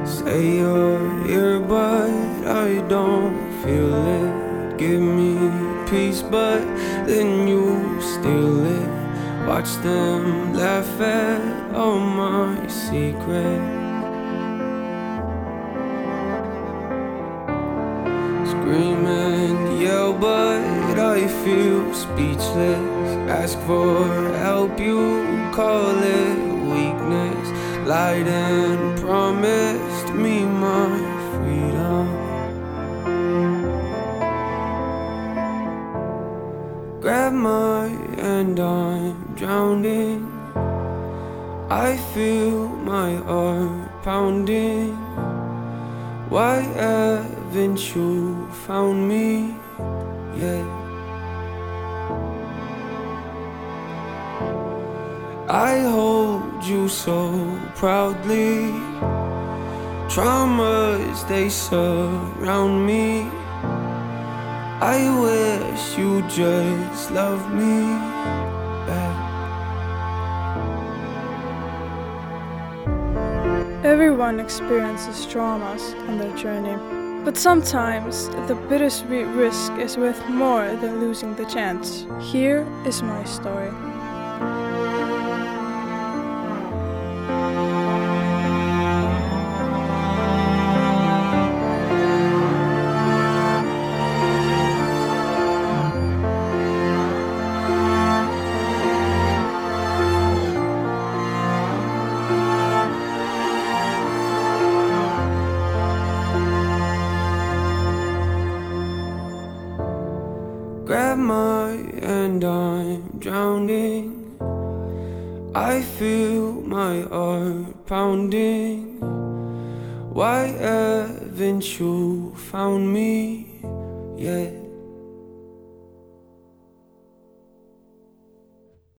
Say you're here, but I don't feel it. Give me peace, but then you steal it. Watch them laugh at all my secrets. Scream and yell, but I feel speechless. Ask for help, you call it weakness. Lied and promised me my freedom. Grab my hand, I'm drowning. I feel my heart pounding. Why haven't you found me yet? I hold you so proudly. Traumas, they surround me. I wish you just love me back. Everyone experiences traumas on their journey, but sometimes the bittersweet risk is worth more than losing the chance. Here is my story. Grab my hand, I'm drowning. I feel my heart pounding. Why haven't you found me yet?